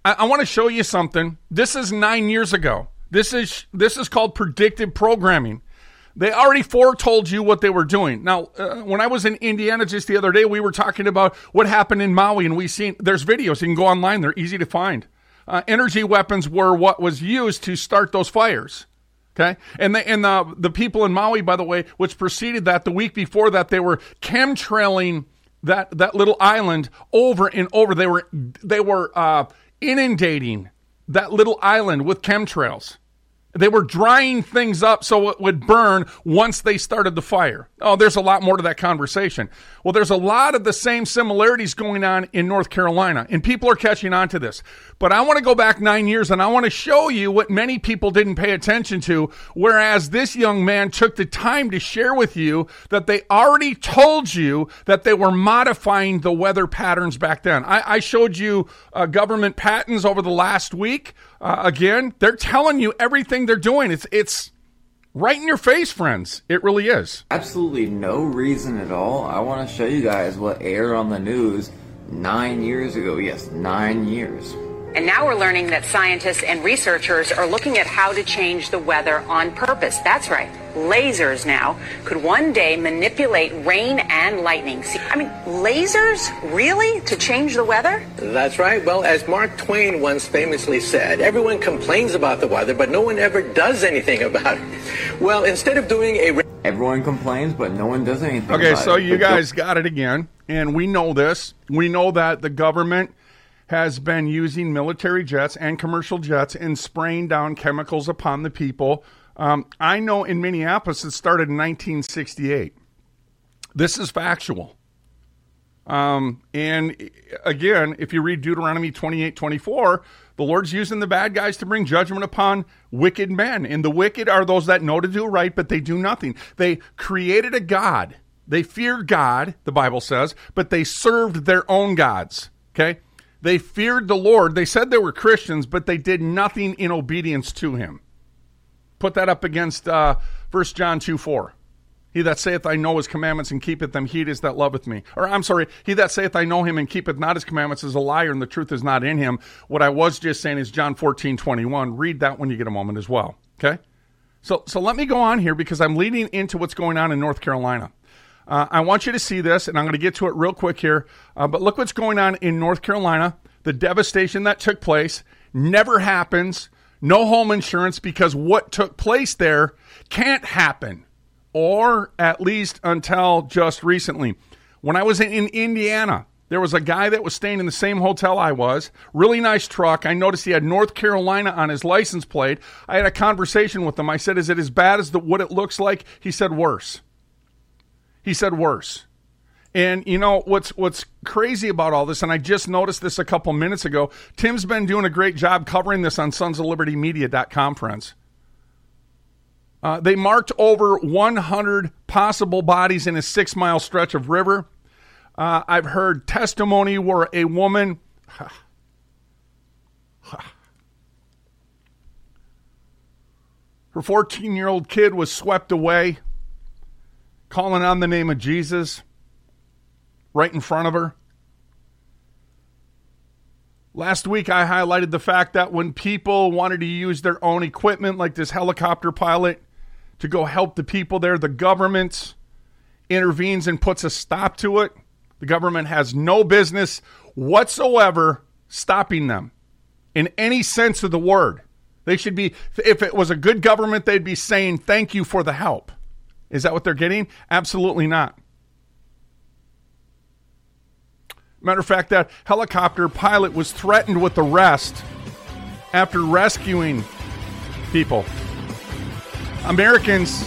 I want to show you something. This is 9 years ago. This is called predictive programming. They already foretold you what they were doing. Now, when I was in Indiana just the other day, we were talking about what happened in Maui, and there's videos. You can go online. They're easy to find. Energy weapons were what was used to start those fires. Okay, and the people in Maui, by the way, which preceded that, the week before that, they were chemtrailing that little island over and over. They were inundating that little island with chemtrails. They were drying things up so it would burn once they started the fire. Oh, there's a lot more to that conversation. Well, there's a lot of the same similarities going on in North Carolina, and people are catching on to this. But I want to go back 9 years, and I want to show you what many people didn't pay attention to, whereas this young man took the time to share with you that they already told you that they were modifying the weather patterns back then. I showed you government patents over the last week. Again, they're telling you everything they're doing. It's right in your face, friends. It really is. Absolutely no reason at all. I want to show you guys what aired on the news 9 years ago. Yes, 9 years. And now we're learning that scientists and researchers are looking at how to change the weather on purpose. That's right. Lasers now could one day manipulate rain and lightning. See, I mean, lasers? Really? To change the weather? That's right. Well, as Mark Twain once famously said, everyone complains about the weather, but no one ever does anything about it. Well, instead of doing Everyone complains, but no one does anything about it. Okay, so you guys got it again, and we know this. We know that the government has been using military jets and commercial jets and spraying down chemicals upon the people. I know in Minneapolis it started in 1968. This is factual. And again, if you read Deuteronomy 28:24, the Lord's using the bad guys to bring judgment upon wicked men. And the wicked are those that know to do right, but they do nothing. They created a God. They feared God, the Bible says, but they served their own gods. Okay? They feared the Lord. They said they were Christians, but they did nothing in obedience to him. Put that up against 1 John 2:4. He that saith, I know his commandments and keepeth them, he it is that loveth me. Or I'm sorry, he that saith, I know him and keepeth not his commandments is a liar, and the truth is not in him. What I was just saying is John 14:21. Read that when you get a moment as well. Okay? So let me go on here because I'm leading into what's going on in North Carolina. I want you to see this, and I'm going to get to it real quick here. But look what's going on in North Carolina. The devastation that took place never happens. No home insurance because what took place there can't happen, or at least until just recently. When I was in Indiana, there was a guy that was staying in the same hotel I was. Really nice truck. I noticed he had North Carolina on his license plate. I had a conversation with him. I said, is it as bad as what it looks like? He said, worse. He said worse. And you know what's crazy about all this, and I just noticed this a couple minutes ago, Tim's been doing a great job covering this on sonsoflibertymedia.com, friends. They marked over 100 possible bodies in a 6-mile stretch of river. I've heard testimony where a woman... her 14-year-old kid was swept away, calling on the name of Jesus right in front of her. Last week, I highlighted the fact that when people wanted to use their own equipment, like this helicopter pilot, to go help the people there, the government intervenes and puts a stop to it. The government has no business whatsoever stopping them in any sense of the word. They should be, if it was a good government, they'd be saying thank you for the help. Is that what they're getting? Absolutely not. Matter of fact, that helicopter pilot was threatened with arrest after rescuing people. Americans,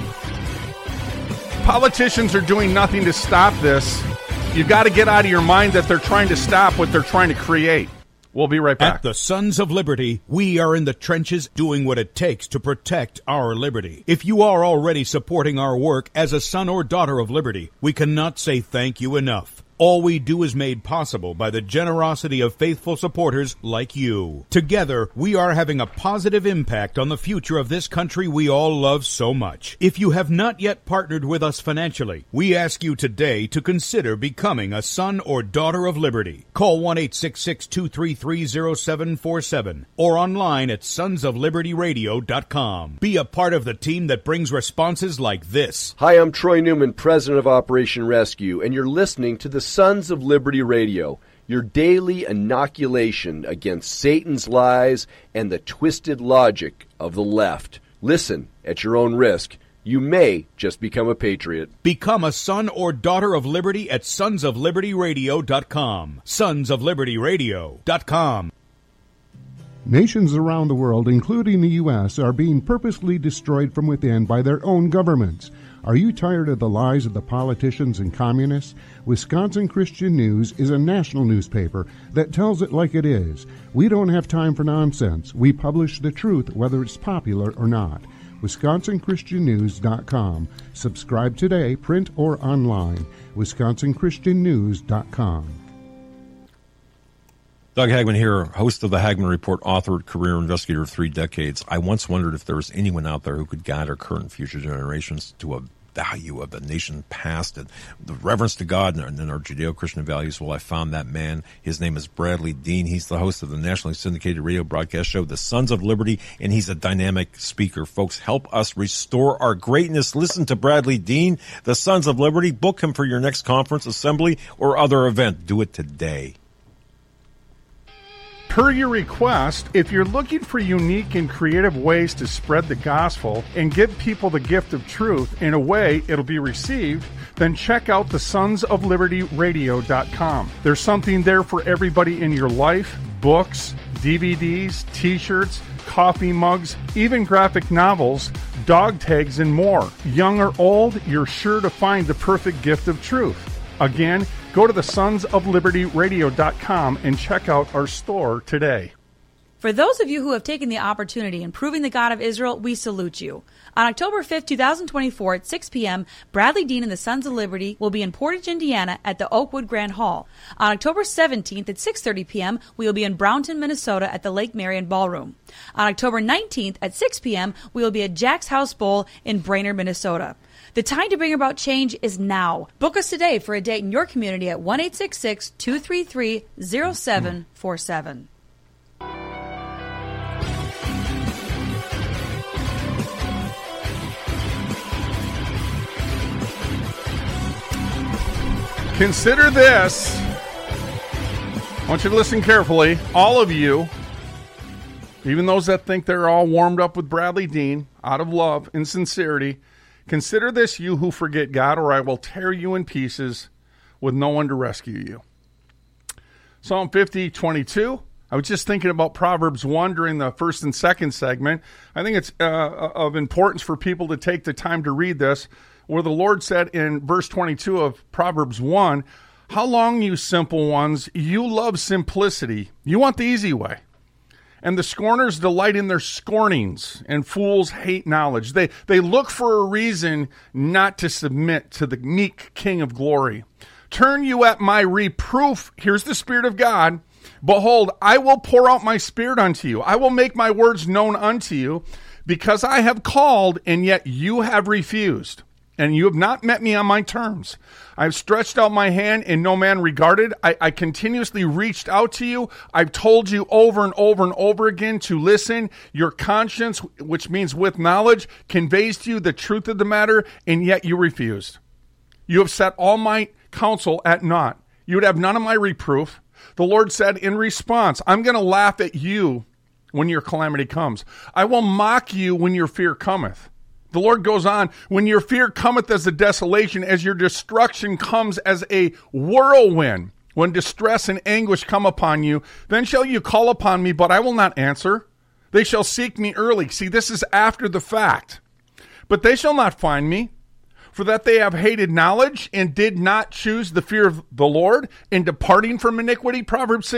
politicians are doing nothing to stop this. You've got to get out of your mind that they're trying to stop what they're trying to create. We'll be right back. At the Sons of Liberty, we are in the trenches doing what it takes to protect our liberty. If you are already supporting our work as a son or daughter of liberty, we cannot say thank you enough. All we do is made possible by the generosity of faithful supporters like you. Together, we are having a positive impact on the future of this country we all love so much. If you have not yet partnered with us financially, we ask you today to consider becoming a son or daughter of liberty. Call 1-866-233-0747 or online at sonsoflibertyradio.com. Be a part of the team that brings responses like this. Hi, I'm Troy Newman, president of Operation Rescue, and you're listening to the Sons of Liberty Radio, your daily inoculation against Satan's lies and the twisted logic of the left. Listen at your own risk. You may just become a patriot. Become a son or daughter of liberty at sonsoflibertyradio.com. Sonsoflibertyradio.com. Nations around the world, including the U.S., are being purposely destroyed from within by their own governments. Are you tired of the lies of the politicians and communists? Wisconsin Christian News is a national newspaper that tells it like it is. We don't have time for nonsense. We publish the truth, whether it's popular or not. WisconsinChristianNews.com. Subscribe today, print or online. WisconsinChristianNews.com. Doug Hagman here, host of the Hagman Report, author, career investigator of 3 decades. I once wondered if there was anyone out there who could guide our current and future generations to a value of the nation past and the reverence to God and our Judeo-Christian values. Well, I found that man. His name is Bradley Dean. He's the host of the nationally syndicated radio broadcast show, The Sons of Liberty, and he's a dynamic speaker. Folks, help us restore our greatness. Listen to Bradley Dean, The Sons of Liberty. Book him for your next conference, assembly, or other event. Do it today. Per your request, if you're looking for unique and creative ways to spread the gospel and give people the gift of truth in a way it'll be received, then check out the sonsoflibertyradio.com. There's something there for everybody in your life: books, DVDs, t-shirts, coffee mugs, even graphic novels, dog tags, and more. Young or old, you're sure to find the perfect gift of truth. Again, go to the sonsoflibertyradio.com and check out our store today. For those of you who have taken the opportunity in proving the God of Israel, we salute you. On October 5th, 2024 at 6 p.m., Bradley Dean and the Sons of Liberty will be in Portage, Indiana at the Oakwood Grand Hall. On October 17th at 6:30 p.m., we will be in Brownton, Minnesota at the Lake Marion Ballroom. On October 19th at 6 p.m., we will be at Jack's House Bowl in Brainerd, Minnesota. The time to bring about change is now. Book us today for a date in your community at 1-866-233-0747. Consider this. I want you to listen carefully. All of you, even those that think they're all warmed up with Bradley Dean, out of love and sincerity, consider this, you who forget God, or I will tear you in pieces with no one to rescue you. Psalm 50:22. I was just thinking about Proverbs 1 during the first and second segment. I think it's of importance for people to take the time to read this, where the Lord said in verse 22 of Proverbs 1, "How long, you simple ones, you love simplicity. You want the easy way. And the scorners delight in their scornings, and fools hate knowledge." They look for a reason not to submit to the meek King of glory. "Turn you at my reproof." Here's the Spirit of God. "Behold, I will pour out my Spirit unto you. I will make my words known unto you, because I have called, and yet you have refused. And you have not met me on my terms. I have stretched out my hand, and no man regarded. I continuously reached out to you. I've told you over and over and over again to listen. Your conscience, which means with knowledge, conveys to you the truth of the matter, and yet you refused. You have set all my counsel at naught. You would have none of my reproof." The Lord said in response, "I'm going to laugh at you when your calamity comes. I will mock you when your fear cometh." The Lord goes on, "When your fear cometh as a desolation, as your destruction comes as a whirlwind, when distress and anguish come upon you, then shall you call upon me, but I will not answer. They shall seek me early." See, this is after the fact. "But they shall not find me, for that they have hated knowledge and did not choose the fear of the Lord in departing from iniquity." Proverbs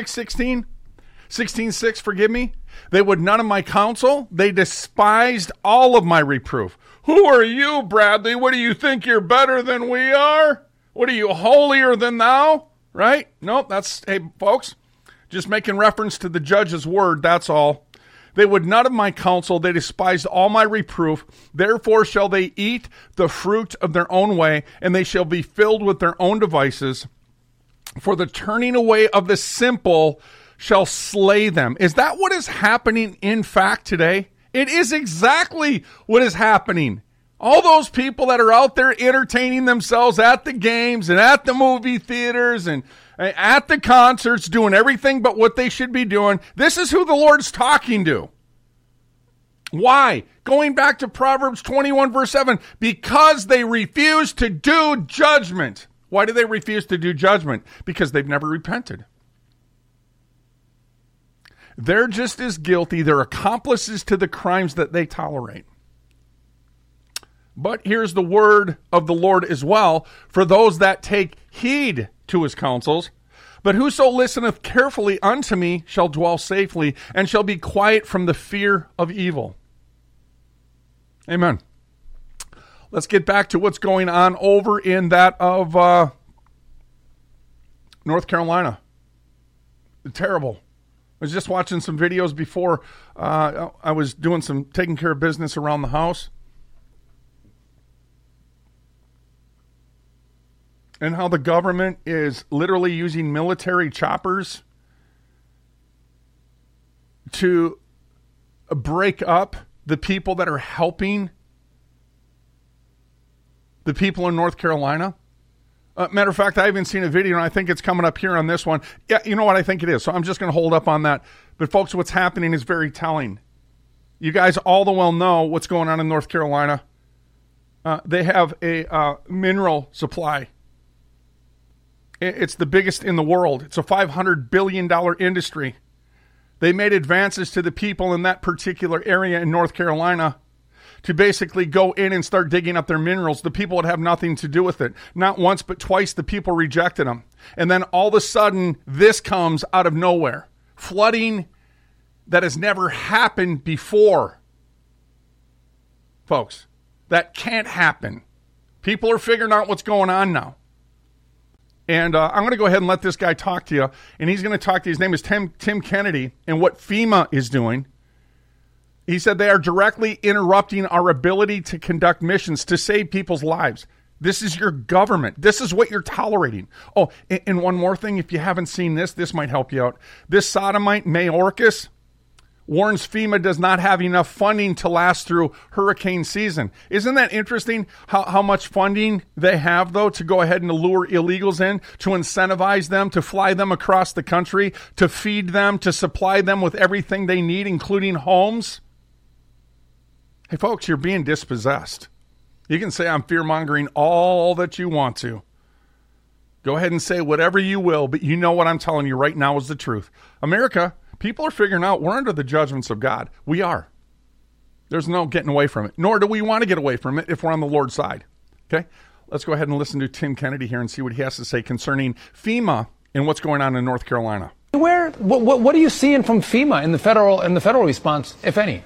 16:6, forgive me. "They would none of my counsel. They despised all of my reproof." Who are you, Bradley? What do you think you're better than we are? What are you, holier than thou? right? Nope, hey, folks, just making reference to the judge's word, that's all. They would none of my counsel. They despised all my reproof. Therefore shall they eat the fruit of their own way, and they shall be filled with their own devices. For the turning away of the simple shall slay them. Is that what is happening in fact today? It is exactly what is happening. All those people that are out there entertaining themselves at the games and at the movie theaters and at the concerts, doing everything but what they should be doing. This is who the Lord's talking to. Why? Going back to Proverbs 21, verse 7, because they refuse to do judgment. Why do they refuse to do judgment? Because they've never repented. They're just as guilty. They're accomplices to the crimes that they tolerate. But here's the word of the Lord as well, for those that take heed to his counsels. But whoso listeneth carefully unto me shall dwell safely, and shall be quiet from the fear of evil. Amen. Let's get back to what's going on over in that of North Carolina. Terrible. I was just watching some videos before I was doing some taking care of business around the house. And how the government is literally using military choppers to break up the people that are helping the people in North Carolina. Matter of fact, I haven't seen a video, and I think it's coming up here on this one. Yeah, you know what? I think it is. So I'm just going to hold up on that. But folks, what's happening is very telling. You guys all the well know what's going on in North Carolina. They have a mineral supply. It's the biggest in the world. It's a $500 billion industry. They made advances to the people in that particular area in North Carolina to basically go in and start digging up their minerals. The people would have nothing to do with it. Not once, but twice the people rejected them. And then all of a sudden, this comes out of nowhere. Flooding that has never happened before. Folks, that can't happen. People are figuring out what's going on now. And I'm going to go ahead and let this guy talk to you. And he's going to talk to you. His name is Tim Kennedy. And what FEMA is doing, he said they are directly interrupting our ability to conduct missions to save people's lives. This is your government. This is what you're tolerating. Oh, and one more thing. If you haven't seen this might help you out. This sodomite, Mayorkas, warns FEMA does not have enough funding to last through hurricane season. Isn't that interesting how much funding they have, though, to go ahead and lure illegals in, to incentivize them, to fly them across the country, to feed them, to supply them with everything they need, including homes? Hey, folks, you're being dispossessed. You can say I'm fear-mongering all that you want to. Go ahead and say whatever you will, but you know what I'm telling you right now is the truth. America, people are figuring out we're under the judgments of God. We are. There's no getting away from it, nor do we want to get away from it if we're on the Lord's side. Okay? Let's go ahead and listen to Tim Kennedy here and see what he has to say concerning FEMA and what's going on in North Carolina. What are you seeing from FEMA in the federal response, if any?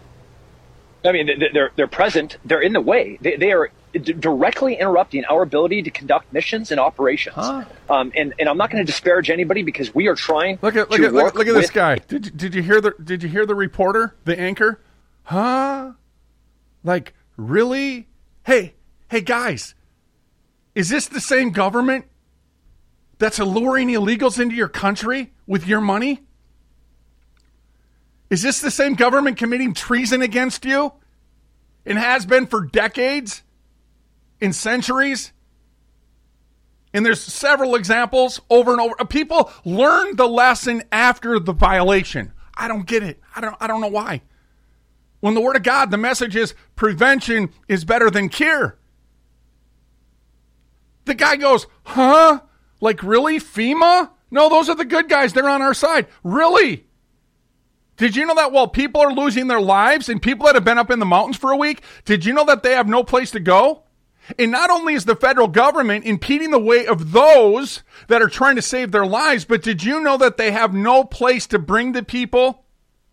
I mean, they're present. They're in the way. They are directly interrupting our ability to conduct missions and operations. And I'm not going to disparage anybody because we are trying. Look at this guy. Did you hear the reporter, the anchor? Huh? Like, really? Hey guys, is this the same government that's alluring illegals into your country with your money? Is this the same government committing treason against you? And has been for decades? In centuries? And there's several examples over and over. People learn the lesson after the violation. I don't get it. I don't know why. When the Word of God, the message is prevention is better than cure. The guy goes, huh? Like, really? FEMA? No, those are the good guys. They're on our side. Really? Did you know that while people are losing their lives and people that have been up in the mountains for a week, did you know that they have no place to go? And not only is the federal government impeding the way of those that are trying to save their lives, but did you know that they have no place to bring the people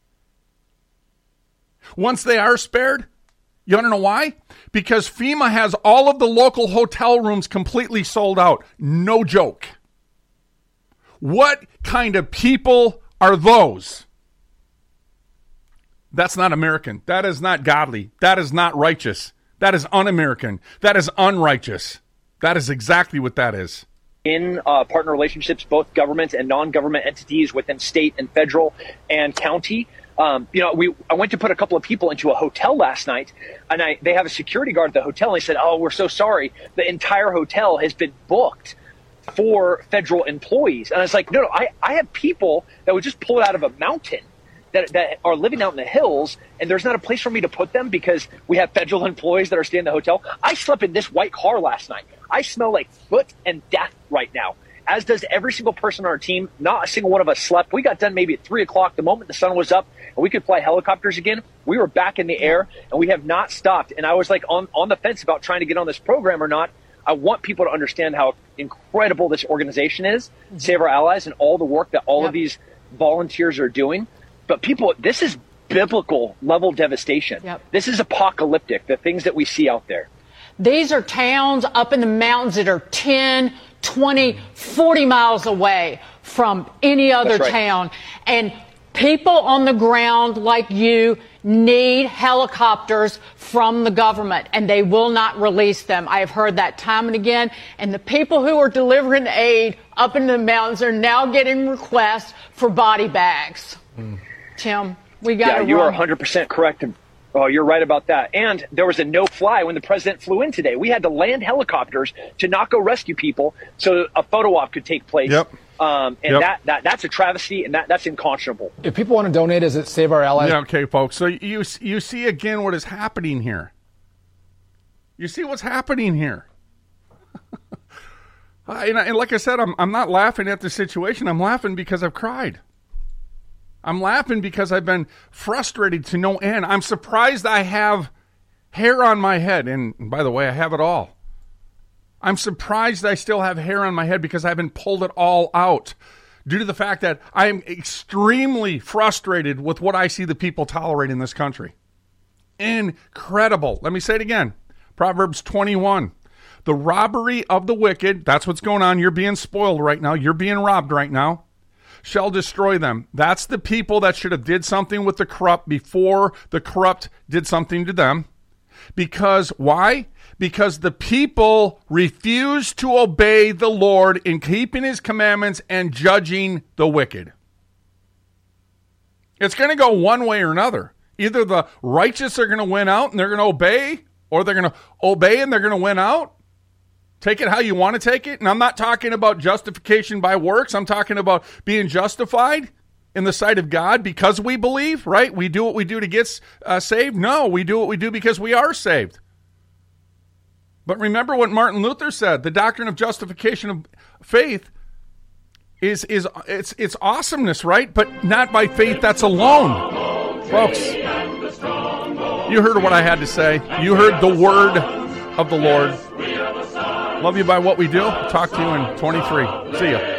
once they are spared? You want to know why? Because FEMA has all of the local hotel rooms completely sold out. No joke. What kind of people are those? That's not American. That is not godly. That is not righteous. That is un-American. That is unrighteous. That is exactly what that is. In partner relationships, both government and non-government entities within state and federal and county. I went to put a couple of people into a hotel last night, and they have a security guard at the hotel, and they said, "Oh, we're so sorry. The entire hotel has been booked for federal employees." And I was like, no, I have people that would just pull it out of a mountain that are living out in the hills, and there's not a place for me to put them because we have federal employees that are staying in the hotel. I slept in this white car last night. I smell like foot and death right now, as does every single person on our team. Not a single one of us slept. We got done maybe at 3 o'clock the moment the sun was up, and we could fly helicopters again. We were back in the air, and we have not stopped. And I was like on the fence about trying to get on this program or not. I want people to understand how incredible this organization is, Save Our Allies, and all the work that all of these volunteers are doing. But people, this is biblical level devastation. This is apocalyptic, the things that we see out there. These are towns up in the mountains that are 10, 20, 40 miles away from any other town. And people on the ground like you need helicopters from the government, and they will not release them. I have heard that time and again. And the people who are delivering aid up in the mountains are now getting requests for body bags. Tim, we got to run. Yeah, you are 100% correct. Oh, you're right about that. And there was a no-fly when the president flew in today. We had to land helicopters to not go rescue people so a photo op could take place. That's a travesty, and that's unconscionable. If people want to donate, is it Save Our Allies? Yeah, okay, folks. So you see again what is happening here. You see what's happening here. And like I said, I'm not laughing at the situation. I'm laughing because I've cried. I'm laughing because I've been frustrated to no end. I'm surprised I have hair on my head. And by the way, I have it all. I'm surprised I still have hair on my head because I haven't pulled it all out due to the fact that I am extremely frustrated with what I see the people tolerate in this country. Incredible. Let me say it again. Proverbs 21. The robbery of the wicked, that's what's going on. You're being spoiled right now. You're being robbed right now. Shall destroy them. That's the people that should have did something with the corrupt before the corrupt did something to them. Because, why? Because the people refuse to obey the Lord in keeping his commandments and judging the wicked. It's going to go one way or another. Either the righteous are going to win out and they're going to obey, or they're going to obey and they're going to win out. Take it how you want to take it. And I'm not talking about justification by works. I'm talking about being justified in the sight of God because we believe, right? We do what we do to get saved. No, we do what we do because we are saved. But remember what Martin Luther said. The doctrine of justification of faith is it's awesomeness, right? But not by faith that's alone. Folks, you heard what I had to say. You heard the word of the Lord. Love you by what we do. Talk to you in 23. See ya.